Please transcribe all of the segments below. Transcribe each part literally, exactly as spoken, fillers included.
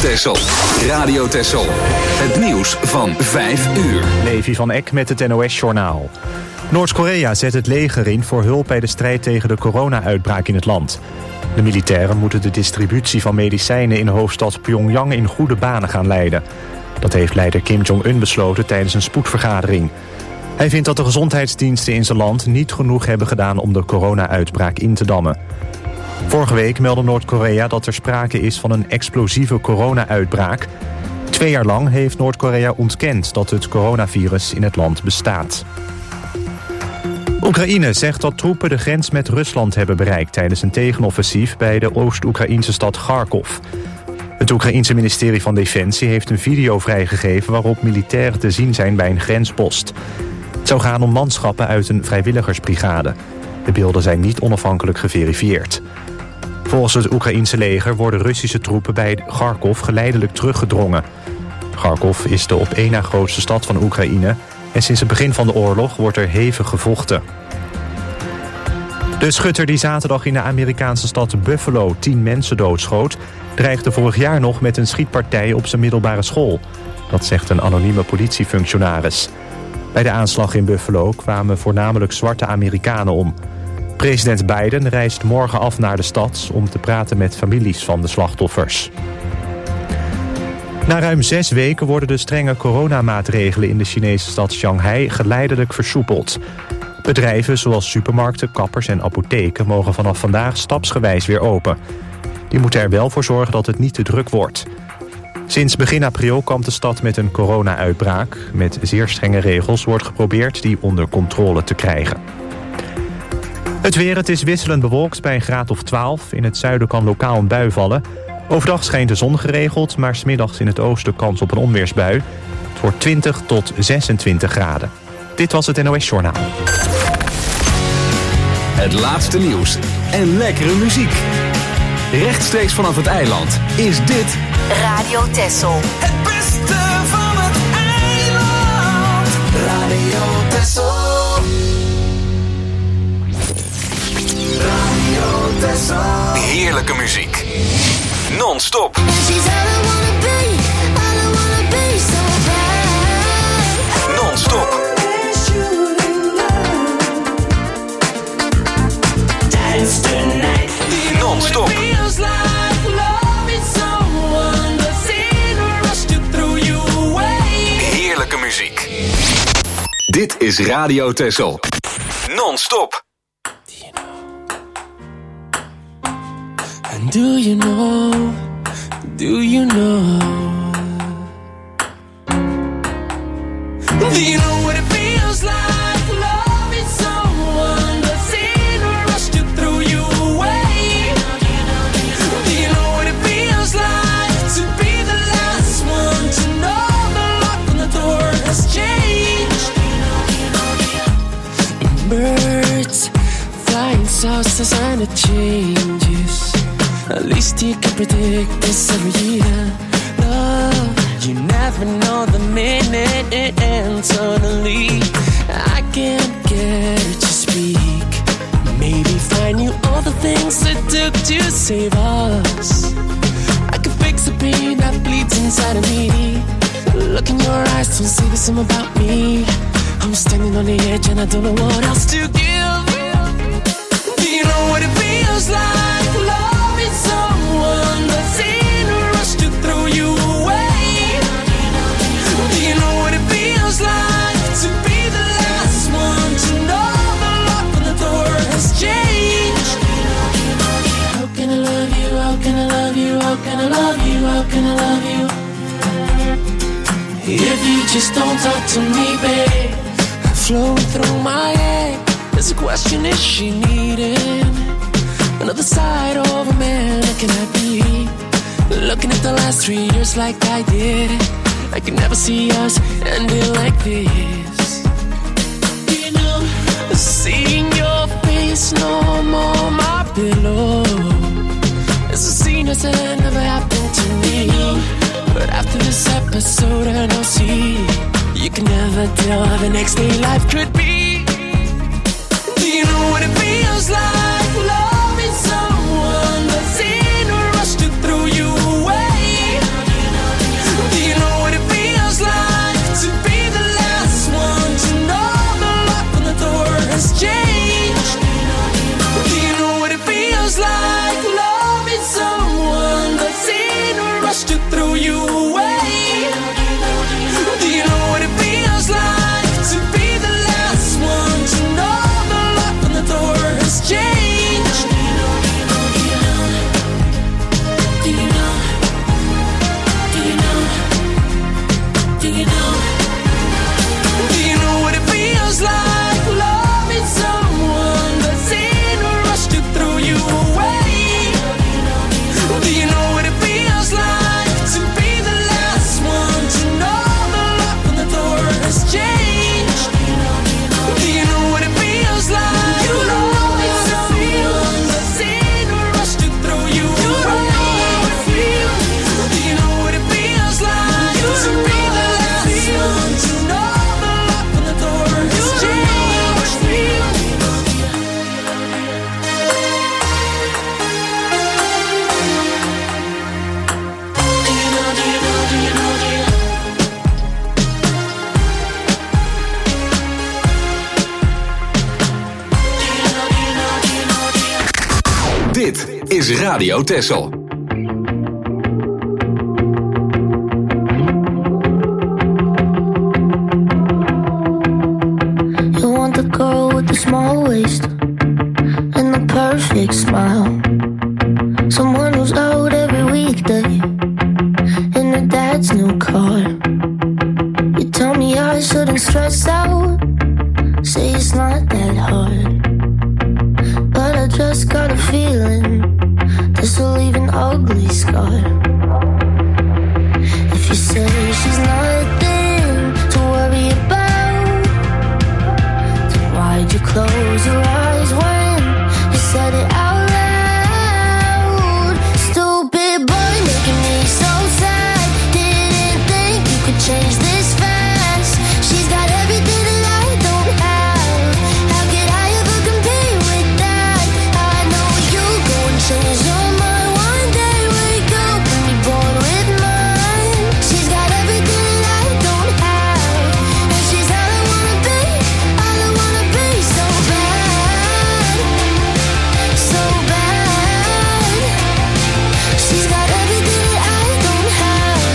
Texel. Radio Texel. Het nieuws van vijf uur. Levi van Eck met het N O S-journaal. Noord-Korea zet het leger in voor hulp bij de strijd tegen de corona-uitbraak in het land. De militairen moeten de distributie van medicijnen in de hoofdstad Pyongyang in goede banen gaan leiden. Dat heeft leider Kim Jong-un besloten tijdens een spoedvergadering. Hij vindt dat de gezondheidsdiensten in zijn land niet genoeg hebben gedaan om de corona-uitbraak in te dammen. Vorige week meldde Noord-Korea dat er sprake is van een explosieve corona-uitbraak. Twee jaar lang heeft Noord-Korea ontkend dat het coronavirus in het land bestaat. Oekraïne zegt dat troepen de grens met Rusland hebben bereikt tijdens een tegenoffensief bij de Oost-Oekraïnse stad Kharkov. Het Oekraïense ministerie van Defensie heeft een video vrijgegeven waarop militairen te zien zijn bij een grenspost. Het zou gaan om manschappen uit een vrijwilligersbrigade. De beelden zijn niet onafhankelijk geverifieerd. Volgens het Oekraïense leger worden Russische troepen bij Kharkov geleidelijk teruggedrongen. Kharkov is de op één na grootste stad van Oekraïne en sinds het begin van de oorlog wordt er hevig gevochten. De schutter die zaterdag in de Amerikaanse stad Buffalo tien mensen doodschoot, dreigde vorig jaar nog met een schietpartij op zijn middelbare school. Dat zegt een anonieme politiefunctionaris. Bij de aanslag in Buffalo kwamen voornamelijk zwarte Amerikanen om. President Biden reist morgen af naar de stad om te praten met families van de slachtoffers. Na ruim zes weken worden de strenge coronamaatregelen in de Chinese stad Shanghai geleidelijk versoepeld. Bedrijven zoals supermarkten, kappers en apotheken mogen vanaf vandaag stapsgewijs weer open. Die moeten er wel voor zorgen dat het niet te druk wordt. Sinds begin april kampt de stad met een corona-uitbraak. Met zeer strenge regels wordt geprobeerd die onder controle te krijgen. Het weer, het is wisselend bewolkt bij een graad of twaalf. In het zuiden kan lokaal een bui vallen. Overdag schijnt de zon geregeld, maar 's middags in het oosten kans op een onweersbui. Het wordt twintig tot zesentwintig graden. Dit was het N O S-journaal. Het laatste nieuws en lekkere muziek. Rechtstreeks vanaf het eiland is dit Radio Texel. Het beste van het eiland. Radio Texel. Radio Texel. heerlijke muziek. Non-stop. Non-stop. Non-stop. Heerlijke muziek. Dit is Radio Texel. Non-stop. And do you know, do you know, do you know what it feels like loving someone that's in a rush to throw you away? Do you know what it feels like to be the last one to know the lock on the door has changed? Birds flying saucers and it changes. At least you can predict this every year. Love, you never know the minute, and suddenly I can't get it to speak. Maybe find you all the things it took to save us. I could fix the pain that bleeds inside of me. Look in your eyes, don't say the same about me. I'm standing on the edge and I don't know what else to give. Do you know what it feels like? Loving someone that's in a rush to throw you away. Do you know what it feels like to be the last one to know the lock on the door has changed? How can I love you? How can I love you? How can I love you? How can I love you? If you just don't talk to me, babe. Flowing through my head, there's a question: is she needing another side of a man? Or can I be looking at the last three years like I did? I can never see us ending like this. You know, seeing your face no more my pillow. It's a scene that's never happened to me. But after this episode I know, see, you can never tell how the next day life could be. Do you know what it feels like? Loving someone that's in a rush to throw you away. Dit is Radio Texel. You want the girl with the small waist and the perfect smile. Someone who's out every weekday in her dad's new car. You tell me I shouldn't stress out, say it's not that hard. But I just got a feeling this will leave an ugly scar. If you say she's nothing to worry about, then why'd you close your eyes when you said it out loud? Stupid boy making me so sad. Didn't think you could change this fast. She's got everything that I don't have. How could I ever compete with that? I know you go and change your mind one day. Wake up and be born with mine. She's got everything that I don't have, and she's all I wanna be, all I wanna be. So bad, so bad. She's got everything that I don't have.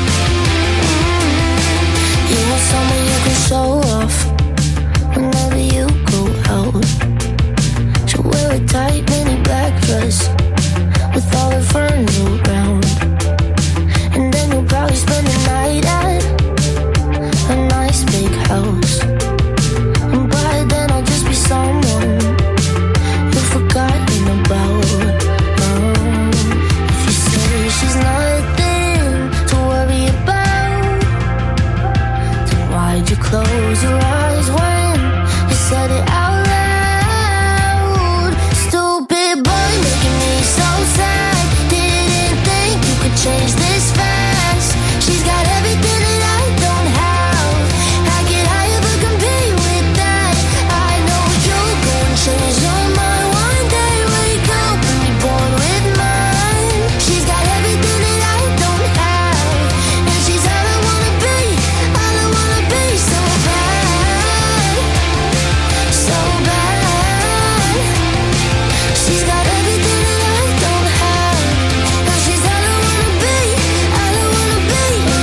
You want someone you can show off whenever you go out. She'll wear a tight mini black dress with all her friends around, and then you'll probably spend the night at a nice big house. And by then I'll just be someone you've forgotten about. Um, if you say she's nothing to worry about, then why'd you close your eyes when you said it out loud? Stupid boy making me so sad. Didn't think you could change this fast. She's got everything that I don't have. How could I ever compete with that? I know you'll go and change your mind one day. Wake up and be born with mine. She's got everything that I don't have, and she's all I wanna be, all I wanna be. So bad, so bad. She's got everything that I don't have, and she's all I wanna be, all I wanna be.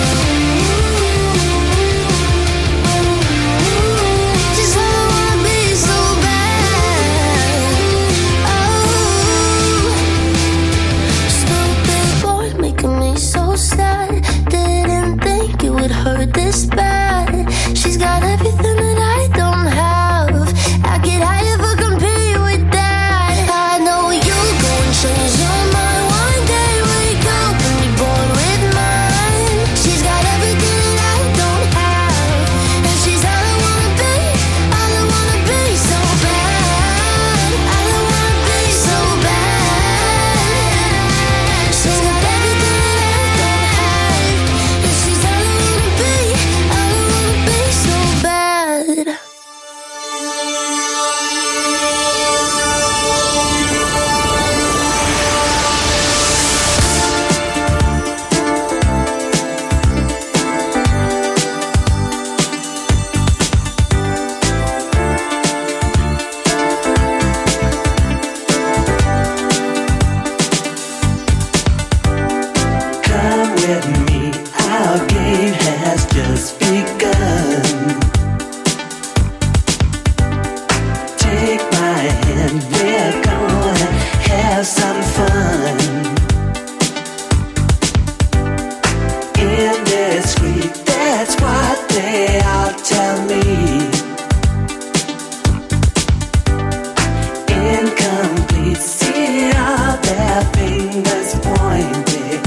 She's all I wanna be, so bad. Oh, stupid boy making me so sad. Didn't think it would hurt this bad. She's got everything that I don't have. How could I ever compete with that? I know you'll go and change your mind one day. Wake up and be born with mine. She's got everything that I don't have, and she's all I wanna be, all I wanna be. So bad, all I wanna be. So bad. She's got everything that I don't have, and she's all I wanna be, all I wanna be. So bad. Come with me, our game has just begun. Take my hand, we're gonna have some fun. Indiscreet, that's what they all tell me. Incomplete, see all their fingers pointed.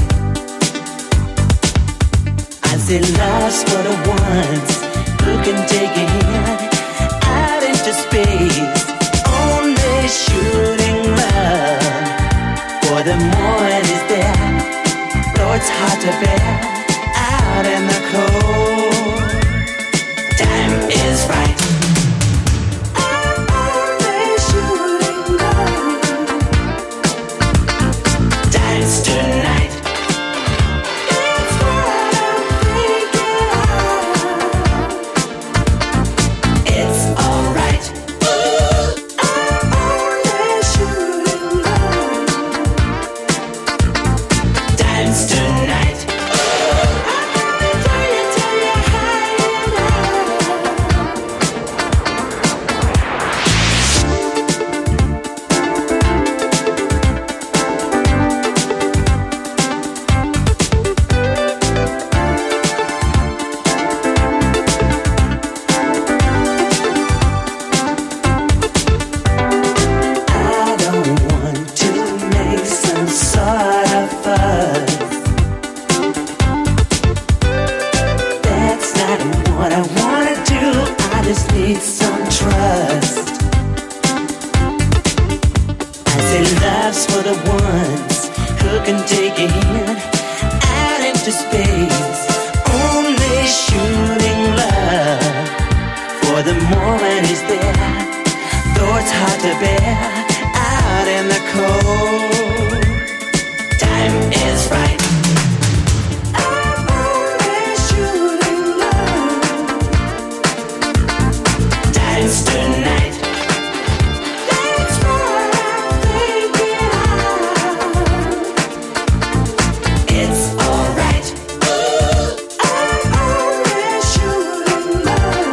I say love's for the ones who can take a hint out into space. Only shooting love for the morning is there. Though it's hard to bear out in the cold, time is right. I'm only shooting love. Dance tonight. It's what I'm thinking of. hard to bear out in the cold. Time is right. I'm only shooting love. Time's tonight. That's what I'm thinking of. It's alright. I'm only shooting love.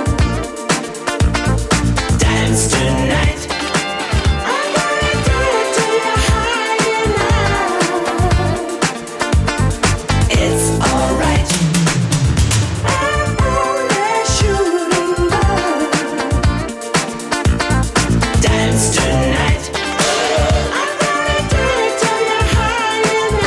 Time's tonight. I'm gonna do it till you're high enough. It's alright. I'm only shooting love. Time's tonight. I'm gonna do it till you're high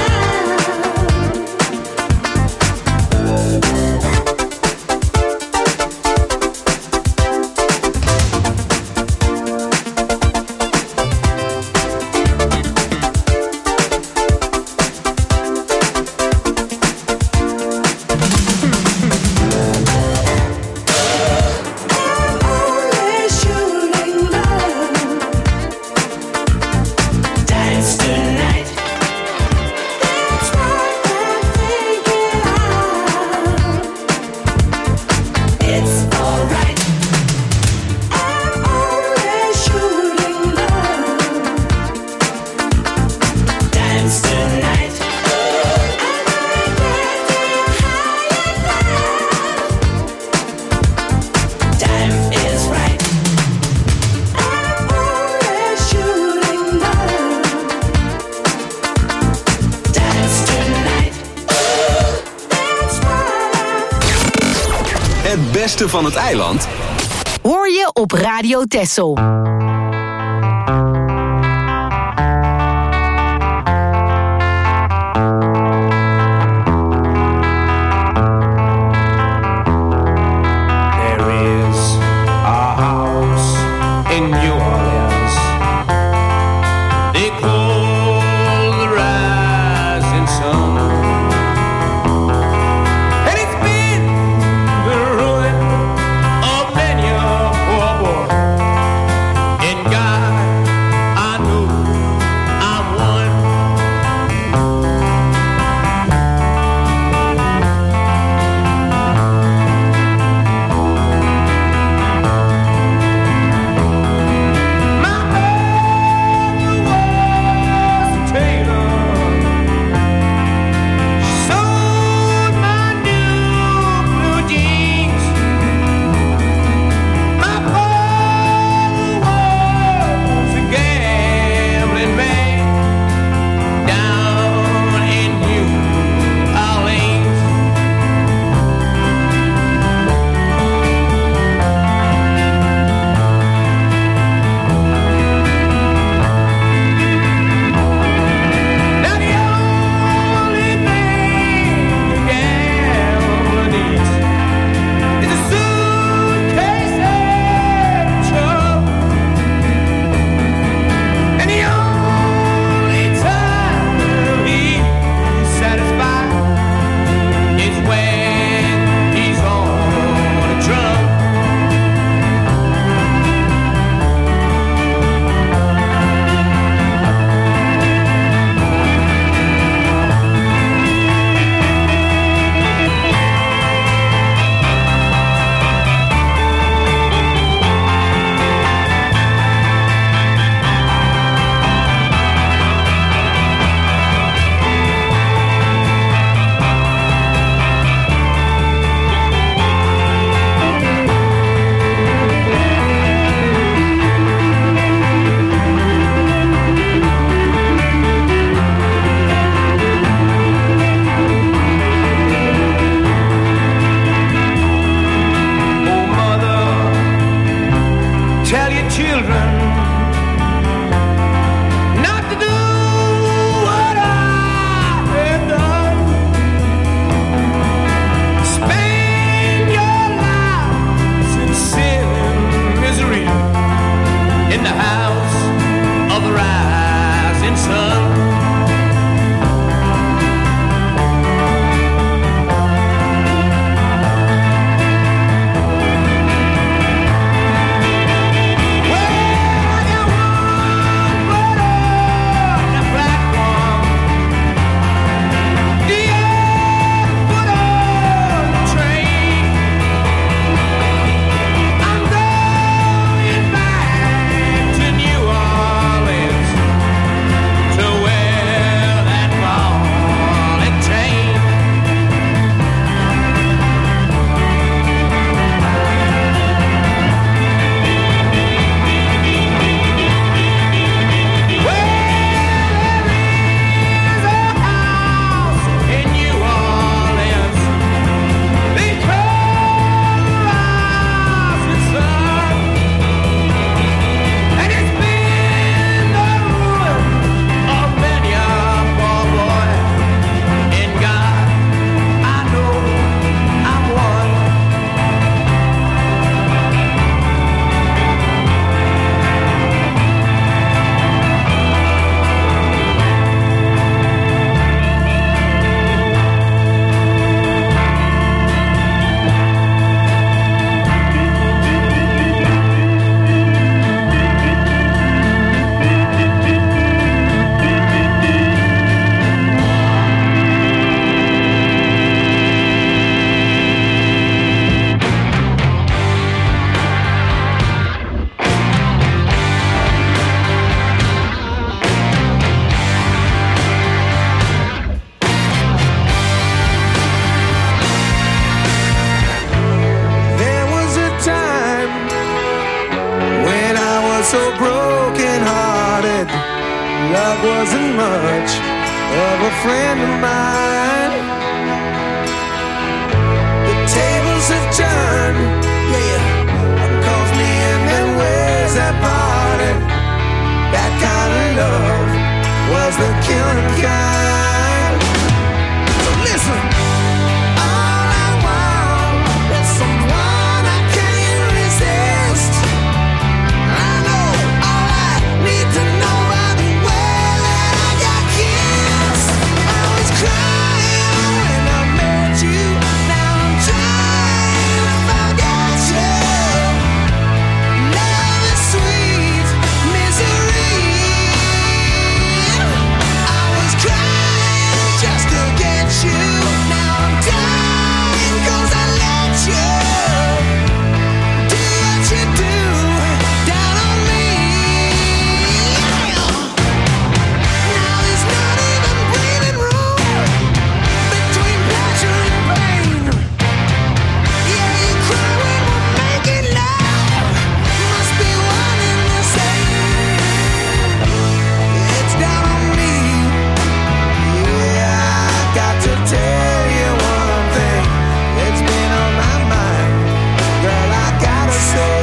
only shooting love. Time's tonight. That's what I'm thinking of. It's alright. I'm only shooting love. Time's tonight. I'm gonna get to you high enough. Time is right. I'm only shooting love. Time's tonight. That's what I'm Het beste van het eiland Hoor je op Radio Texel. There is a house in New Orleans they call the rising sun, and it's been the ruin of many a poor boy. In God, I know I'm one. My mother was a tailor. She sewed my new blue jeans. My father was a gambling man down in New Orleans. Now the only thing a gambler needs is a suitcase and trouble, and the only time he's satisfied is when he's on a drum. Oh, mother, tell your children not to do what I have done. Spend your lives in sin and misery in the house of the rising sun. Well, so broken hearted. Love wasn't much of a friend of mine. The tables have turned, yeah. One calls me and then ways that parted. That kind of love was the killing kind. So listen, all I want is someone I can't resist. I know all I need to know about the way that I got kissed. I was crying when I met you. Now I'm trying to forget you. Love is sweet misery. I was crying just to get you. Now I'm dying 'cause I let you do what you do down on me. Now there's not even breathing room between pleasure and pain. Yeah, you cry when we're making love. Must be one and the same. It's down on me. Yeah, I got to tell you one thing. It's been on my mind. Girl, I gotta say,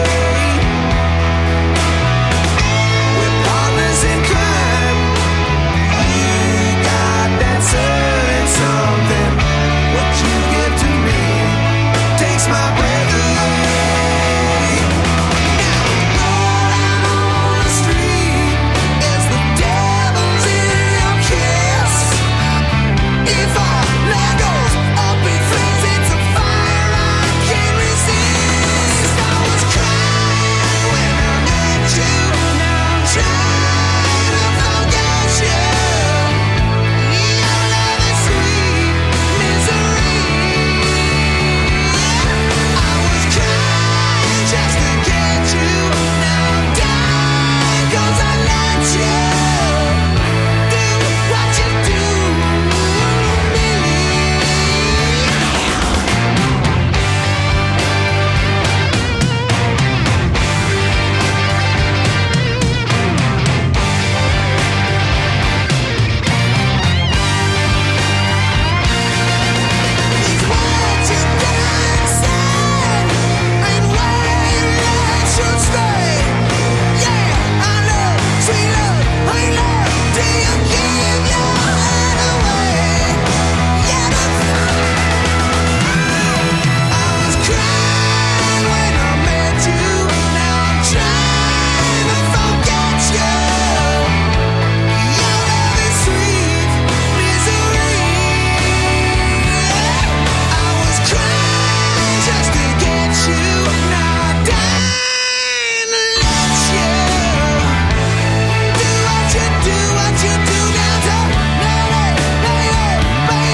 we're partners in crime. You got that certain something. What you give to me takes my breath away. Now, roll out on the street is the devil's in your kiss. If our love goes up in flames, it's a fire I can't resist. I was crying when I met you. Now I'm trying to forget you. Your love is sweet misery. I was crying just to get you. Now I'm dying 'cause I let you do what you do to me. It's what you done said and where your love should stay. Yeah, I know, sweet love, ain't love till you give your heart away. Yeah, that's I was crying when I met you. Now I'm trying to forget you. Your love is sweet misery. I was crying just to get you. Now I'm dying to let you do what you do, what you do down to baby, baby,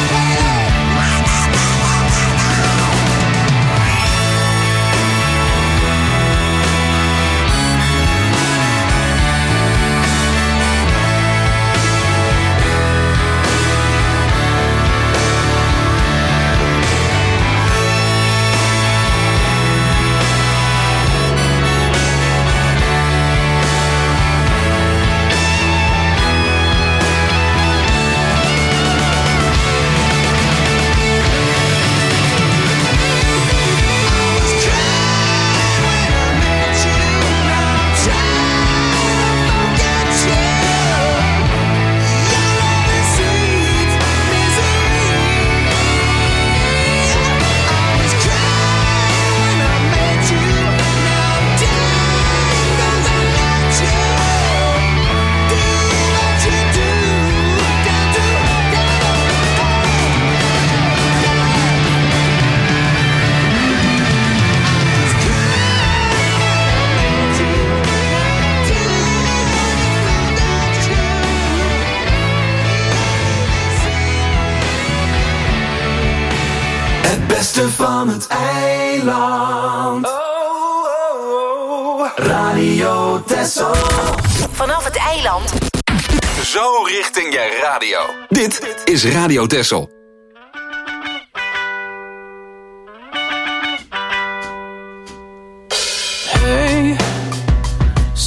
het beste van het eiland. Oh, oh, oh. Radio Texel. Vanaf het eiland. Zo richting je radio. Dit is Radio Texel. Hey,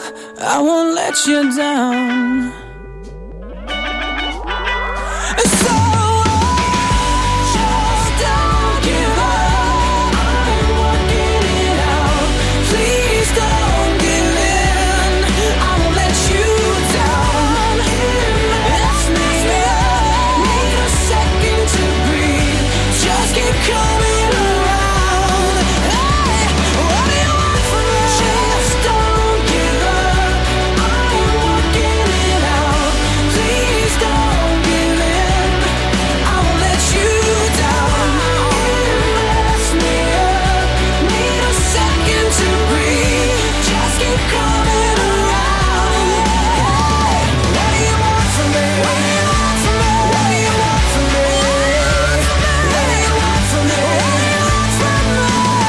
I won't let you down. So just don't give up. I'm working it out. Please don't give in. I won't let you down. It's me. Need a second to breathe. Just keep coming around. Hey, what do you want from me? Just don't give up. I'm working it out. Please don't give in. I won't let you down. Mess me up. Need a second to breathe. Just keep coming around. Hey, what do you want from me? What do you want from me? What do you want from me? What do you want from me? What do you want from me?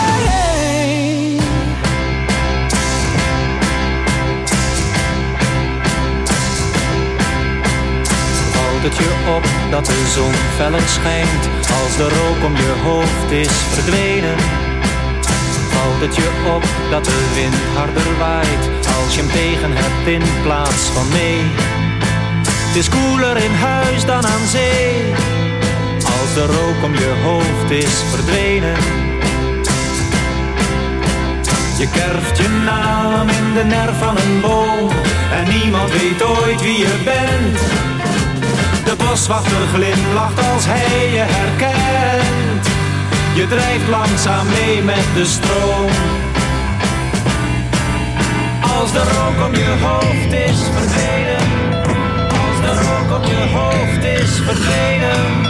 Valt het je op dat de zon feller schijnt als de rook om je hoofd is verdwenen? Valt het je op dat de wind harder waait als je hem tegen hebt in plaats van mee? Het is koeler in huis dan aan zee als de rook om je hoofd is verdwenen. Je kerft je naam in de nerf van een boom en niemand weet ooit wie je bent. De boswachter glimlacht als hij je herkent. Je drijft langzaam mee met de stroom. Als de rook om je hoofd is verdwenen. Als de rook om je hoofd is verdwenen.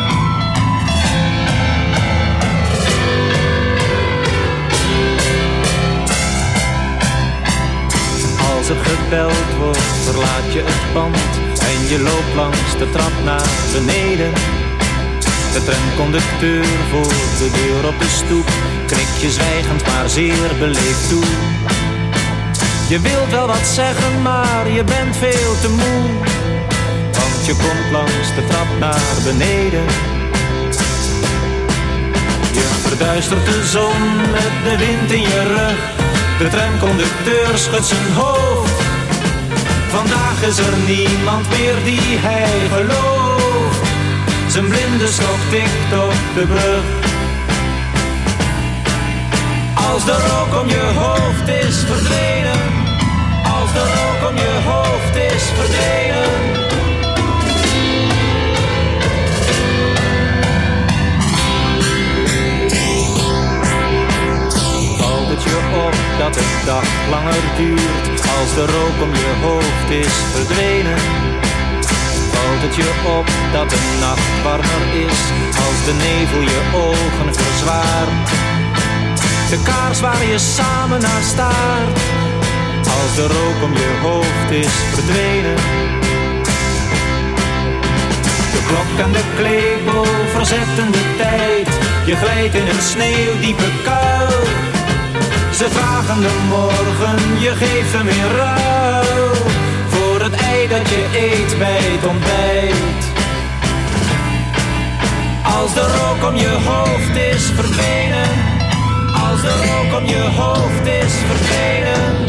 Als er gebeld wordt, verlaat je het pand en je loopt langs de trap naar beneden. De tramconducteur voor de deur op de stoep knikt je zwijgend maar zeer beleefd toe. Je wilt wel wat zeggen, maar je bent veel te moe, want je komt langs de trap naar beneden. Je verduistert de zon met de wind in je rug. De tramconducteur schudt zijn hoofd. Vandaag is er niemand meer die hij gelooft. Zijn blinde stok tikt op de brug. Als de rook om je hoofd is verdwenen. Als de rook om je hoofd is verdwenen. Valt het je op dat de dag langer duurt als de rook om je hoofd is verdwenen? Valt het je op dat de nacht warmer is als de nevel je ogen verzwaart? De kaars waar je samen naar staart als de rook om je hoofd is verdwenen? De klok en de klepel verzetten de tijd. Je glijdt in een sneeuwdiepe kuil. Ze vragen de morgen, je geeft hem in ruil voor het ei dat je eet bij het ontbijt. Als de rook om je hoofd is verdwenen. Als de rook om je hoofd is verdwenen.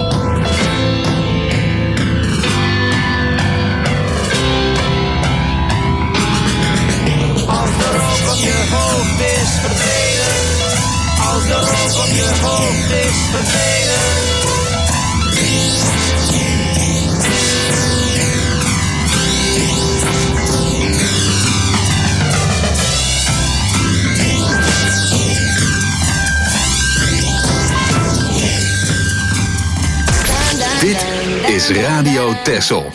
Als de rook om je hoofd is verdwenen. Als de rook om je hoofd is verdwenen. Dit is Radio Texel.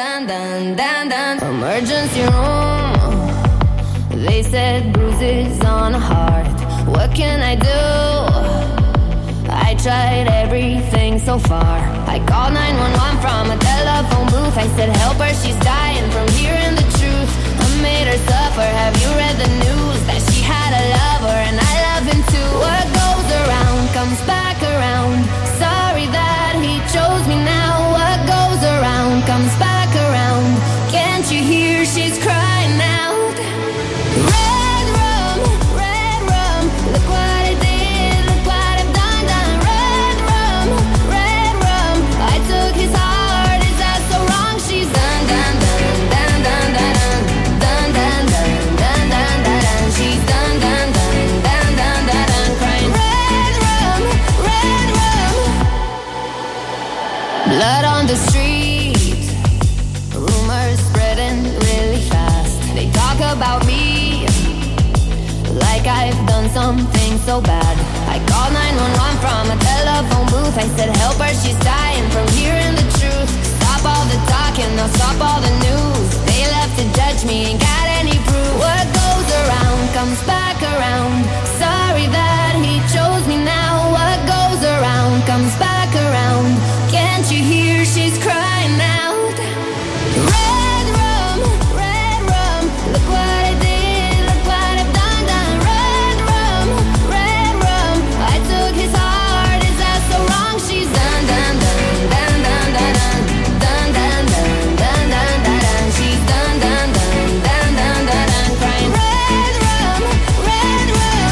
Emergency room. They said bruises on a heart. What can I do? I tried everything so far. I called nine one one from a telephone booth. I said help her, she's dying from hearing the truth. I made her suffer. Have you read the news? That she had a lover and I love him too. What goes around comes back around. Sorry that he chose me now. What goes around comes back around. Can't you hear she's crying out? Red rum, red rum. Look what I did, look what I've done, done. Red rum, red rum. I took Blood on the street, rumors spreading really fast. They talk about me like I've done something so bad. I called nine one one from a telephone booth. I said help her, she's dying from hearing the truth. Stop all the talking, now stop all the news. They left to judge me, ain't got any proof. What goes around comes back around. Sorry that he chose me now. What goes around comes back around. Can't you hear she's crying out? Red rum, red rum, look what I did, look what I've done, done. Red rum, red rum, I took his heart, is that so wrong? She's done, done, done, done, done, done, done, done, done, done, done, done. She's done, done, done, done, done, done, done, crying. Red rum, red rum.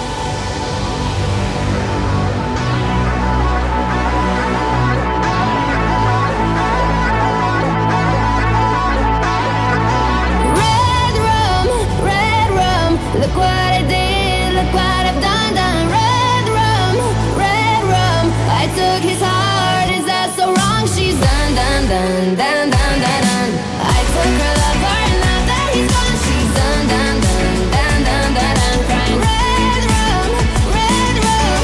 Red rum, red rum, look what I did, look what I've done, done. Red rum, red rum, I took his heart, is that so wrong? She's done, done, done, done, done, done, done. I took her lover and now that he's gone, she's done, done, done, done, done, done, done, crying. Red rum, red rum.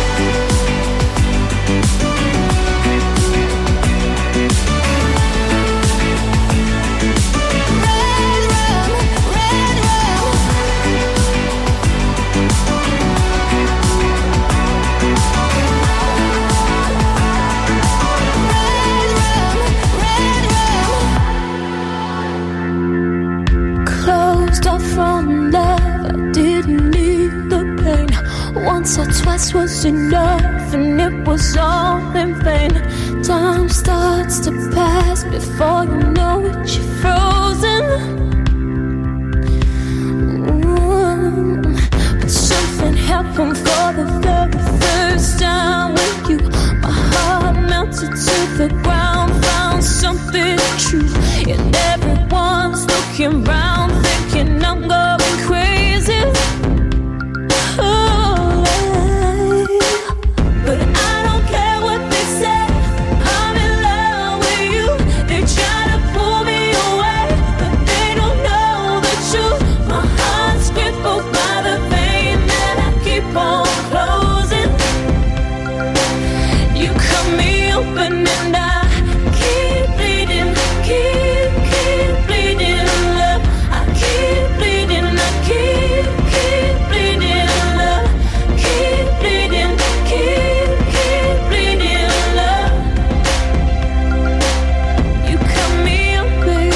Red rum, red rum. Red rum, red rum. Closed off from love, I didn't need the pain. Once or twice was enough, and it was all in vain. Time starts to pass before you know it, you're frozen. Mm. But something happened for the very first time with you. My heart melted to the ground, found something true. And everyone's looking round, thinking I'm going crazy. Oh, but I don't care what they say. I'm in love with you. They try to pull me away, but they don't know the truth. My heart's crippled by the pain that I keep on closing. You cut me open and I keep bleeding, keep, keep bleeding, love. I keep bleeding, I keep, keep bleeding, love. Keep bleeding, keep, keep bleeding, love. You cut me open.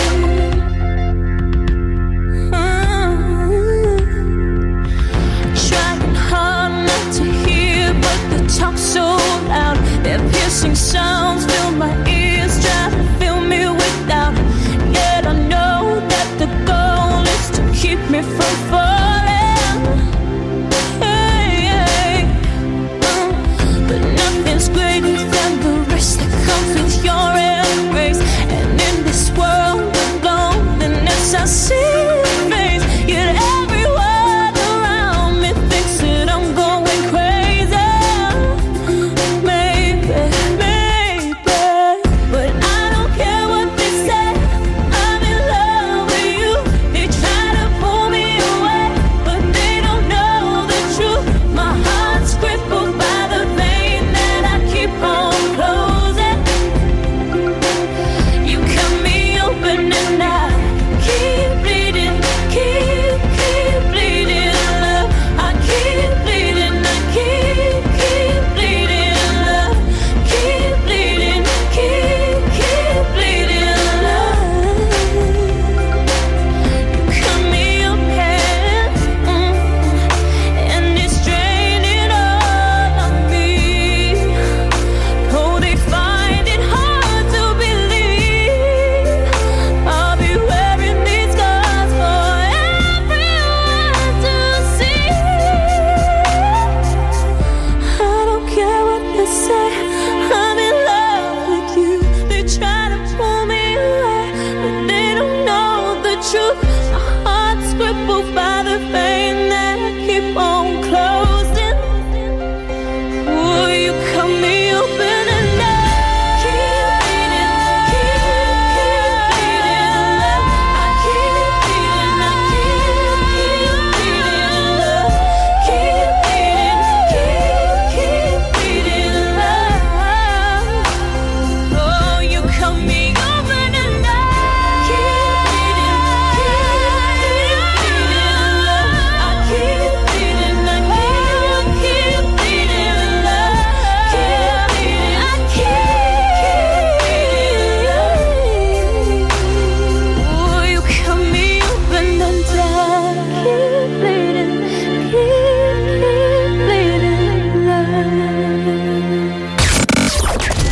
Mm. Trying hard not to hear, but the talk's so loud. Their piercing sounds fill my ears, try to fill me with doubt. Yet I know that the goal is to keep me from falling. Hey, hey. Mm. But nothing's greater than the rest that comes with your embrace. And in this world of loneliness, I see your face. Yet everyone around me thinks that I'm going crazy. Maybe, maybe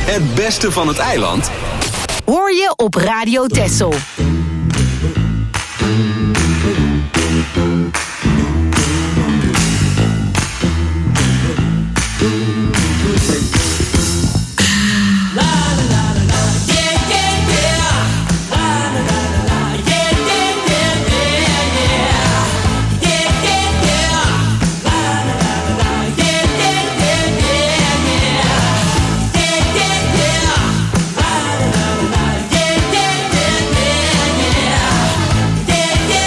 Het beste van het eiland hoor je op Radio Texel. Yeah.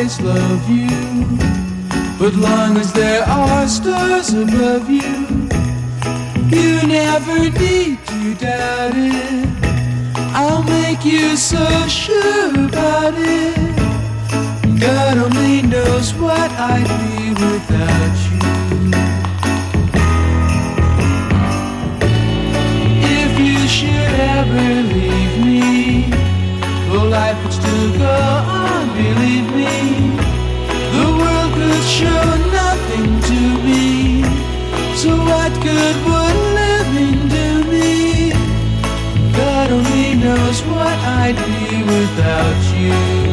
always love you. But long as there are stars above you, you never need to doubt it. I'll make you so sure about it. God only knows what I'd be without you. If you should ever leave me, though life would still go on, believe me, the world could show nothing to me. So what good would living do me? God only knows what I'd be without you.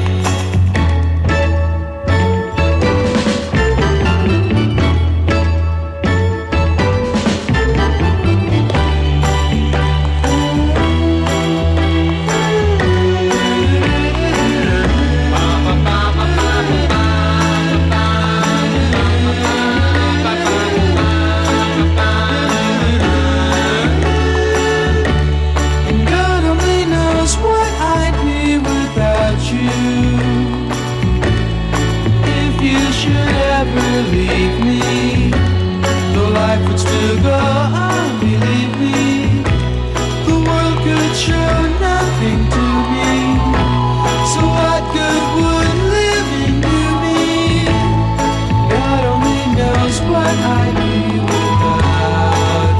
Believe me, though life would still go on, believe me, the world could show nothing to me. So what good would living do me? God only knows what I'd be without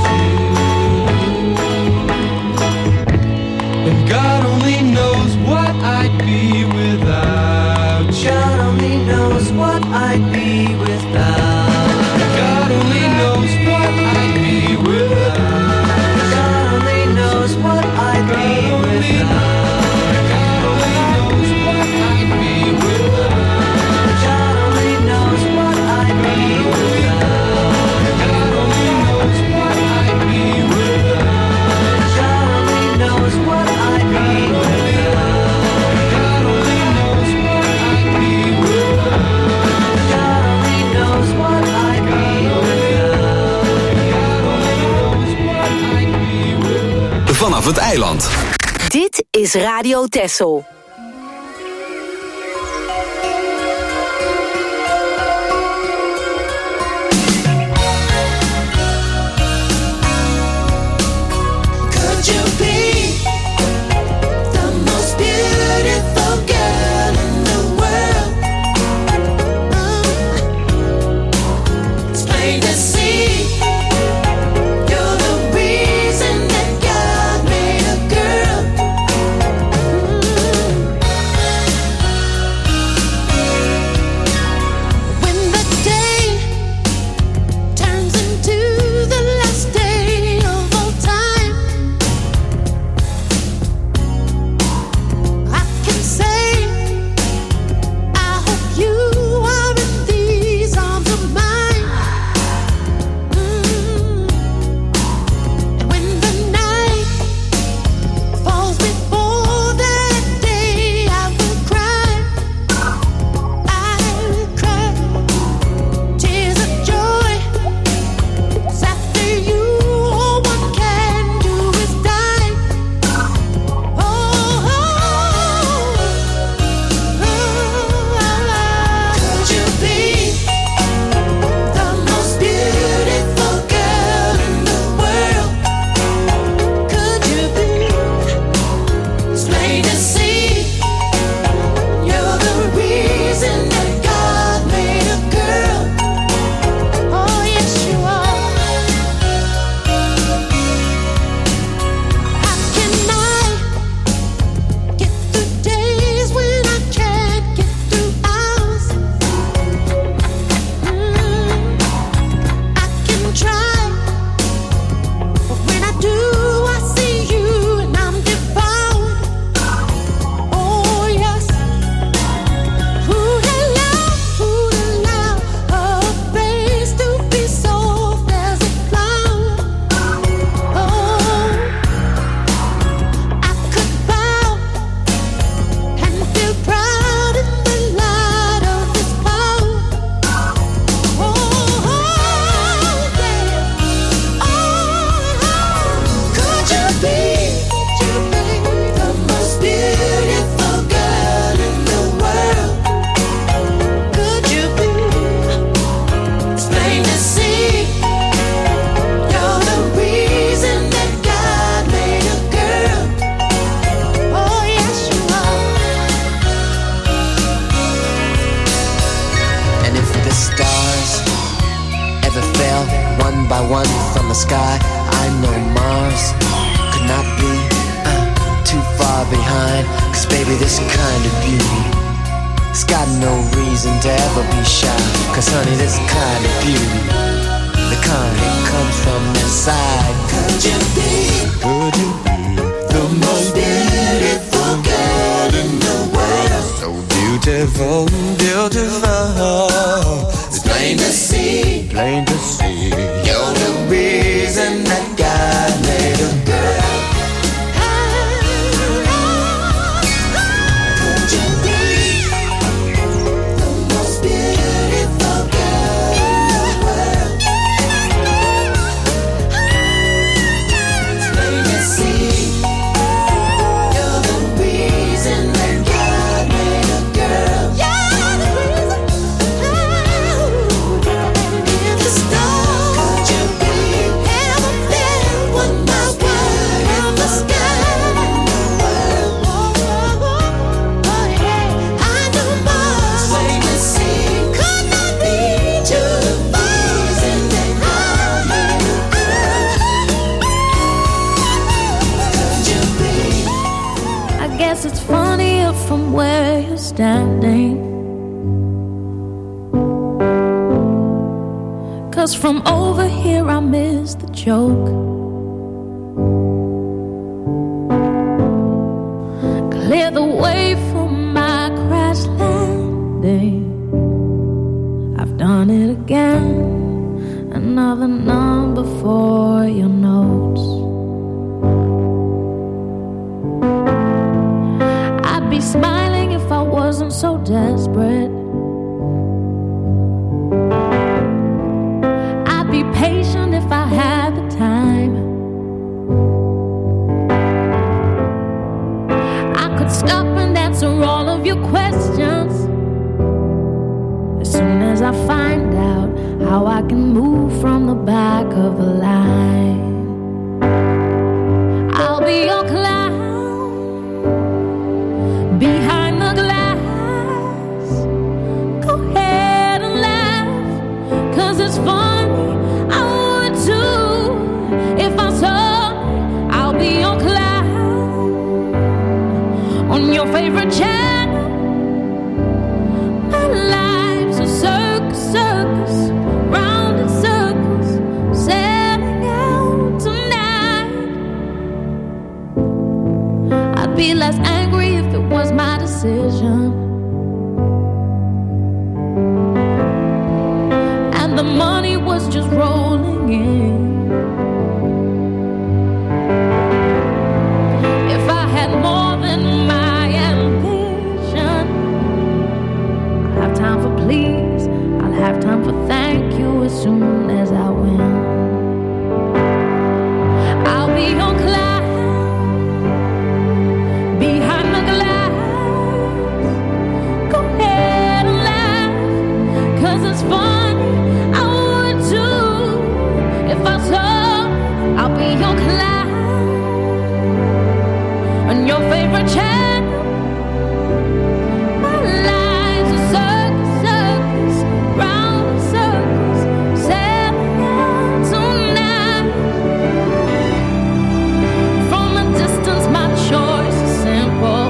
you. And God only knows what I'd be without you. God only knows what I'd be without. God only knows what I'd be without. God only knows what I'd be without. God only knows what I'd be without. God only knows what I'd be without. God only knows what I'd be without. God only knows what I'd be without. God only knows what I'd be without. God only knows what I'd be without. Vanaf het eiland. Dit is Radio Texel. Could you be the most beautiful girl in the world? It's plain to see you're the reason that God made a girl. one from the sky. I know Mars could not be uh, too far behind. Cause baby, this kind of beauty, it's got no reason to ever be shy. Cause honey, this kind of beauty, the kind that comes from inside. Could you be, could you be the most beautiful girl in the world? So beautiful, beautiful. It's plain to see, plain to see. You're the reason that God made a girl. Could you be the most beautiful girl in the world? It's plain to see. You're the reason that God made a girl. You're the reason. In the stars, could you be ever felt one by one in the sky? I know Mars, plain to see, could not be too reason that God made a girl. Could you be? I guess it's funnier from where you're standing. Cause from over here I miss the joke. Clear the way for my crash landing. I've done it again. Another number for your notes. I'd be smiling if I wasn't so desperate. I'd be patient if I had the time. I could stop and answer all of your questions as soon as I find out how I can move from the back of the line. I'll be your clown behind the glass. Go ahead and laugh, cause it's funny, I would too. If I saw, I'll be your clown on your favorite channel. My life's a circus, circus, round in circles, selling out tonight. I'd be less angry if it was my decision, and the money was just rolling in. If I had more than my ambition, I'll have time for please, I'll have time for thank you as soon as I win. I'll be your clown behind the glass. Go ahead and laugh, cause it's funny, I would too. If I saw, I'll be your clown on your favorite channel. My life's a circus, circus, round in circles, selling out tonight. From a distance, my choice is simple.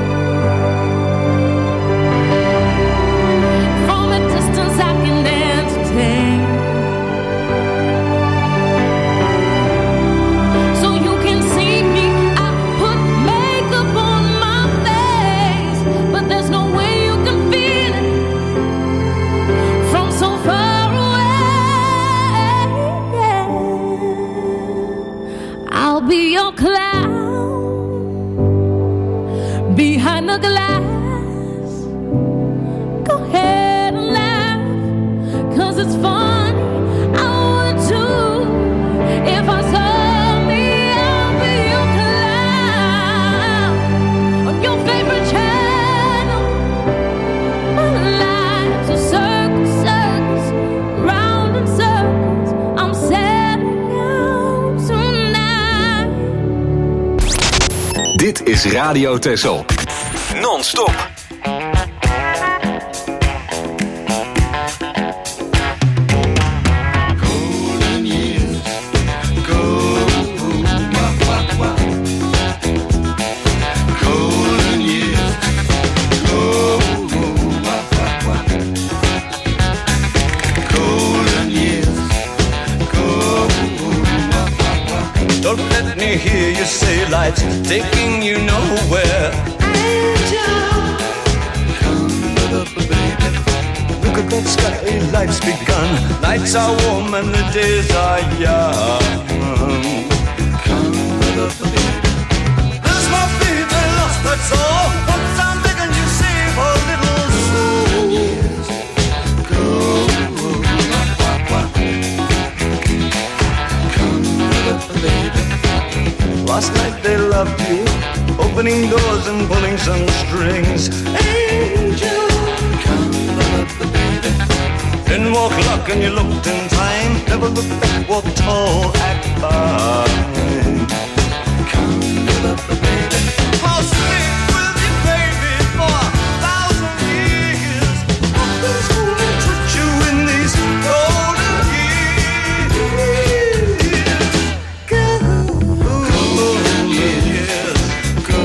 From a distance, I can entertain. So you can see me, I put makeup on my face, but there's no way you can feel it from so far away. I'll be your clown behind the glass. Go ahead and laugh, cause it's funny, I would too. If I saw me, I'll be your clown on your favorite channel. My life's a circus, circus, round in circles, I'm selling out tonight. Dit is Radio Texel. Non-stop. Golden years lights taking you nowhere. Angel, come up, baby. Look at that sky, life's begun. Nights are warm and the days are young. Come up, baby. There's my baby lost, that's all. Once I'm begging you, save a little soul. Years go. Come up, baby. Last night they loved you, opening doors and pulling some strings. Angel, come up, baby. Didn't walk luck and you looked in time. Never looked back, walked tall, act fine. Come up, baby. I'll stick with you, baby, for a thousand years. Nothing's gonna touch you in these golden years. Go, golden years, go.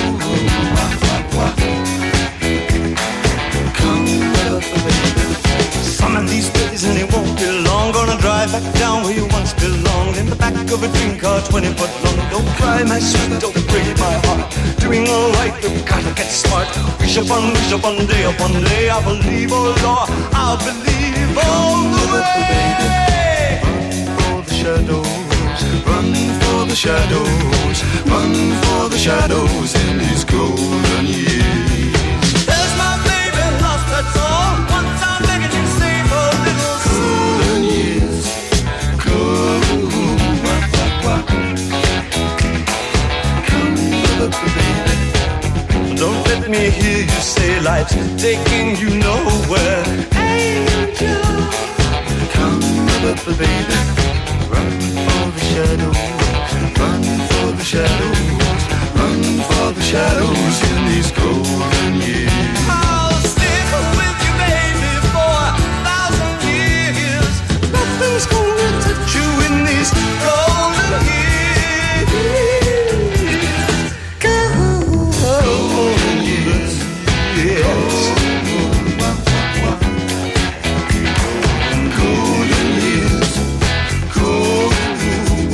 Come up, baby. Some of these days and it won't be long. Gonna drive back down where you once belonged. In the back of a dream car, twenty foot long. Don't cry, my sweet, don't break my heart. Doing alright, you've gotta get smart. Wish upon, wish upon, day upon day. I believe, oh Lord, I'll believe all the way. Run for the shadows, run for the shadows, run for the shadows in these golden years. There's my baby lost, that's all. Once I'm begging you, save a little golden years. Go, come up, baby. Don't let me hear you say life's taking you nowhere. Angel, come up, baby. Run for the shadows, run for the shadows, run for the shadows in these golden years. I'll stick with you, baby, for a thousand years. Nothing's gonna touch you in these golden years. Golden years, yes. Golden years, golden,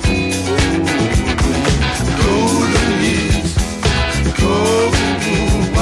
golden years, golden.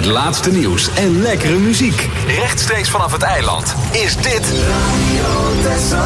Het laatste nieuws en lekkere muziek. Rechtstreeks vanaf het eiland is dit Radio Texel.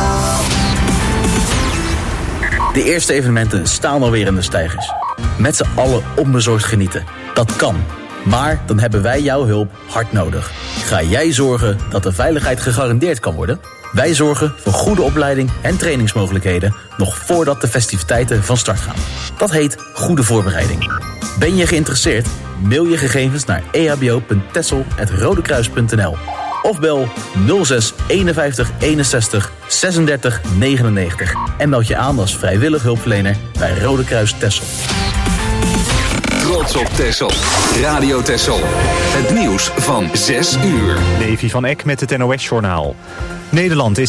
De eerste evenementen staan alweer in de steigers. Met z'n allen onbezorgd genieten. Dat kan. Maar dan hebben wij jouw hulp hard nodig. Ga jij zorgen dat de veiligheid gegarandeerd kan worden? Wij zorgen voor goede opleiding en trainingsmogelijkheden nog voordat de festiviteiten van start gaan. Dat heet goede voorbereiding. Ben je geïnteresseerd? Mail je gegevens naar e h b o punt texel apenstaartje rodekruis punt n l of bel nul zes eenenvijftig eenenzestig zesendertig negenennegentig en meld je aan als vrijwillig hulpverlener bij Rode Kruis Texel. Trots op Texel. Radio Texel. Het nieuws van zes uur. Levi van Eck met het N O S-journaal. Nederland is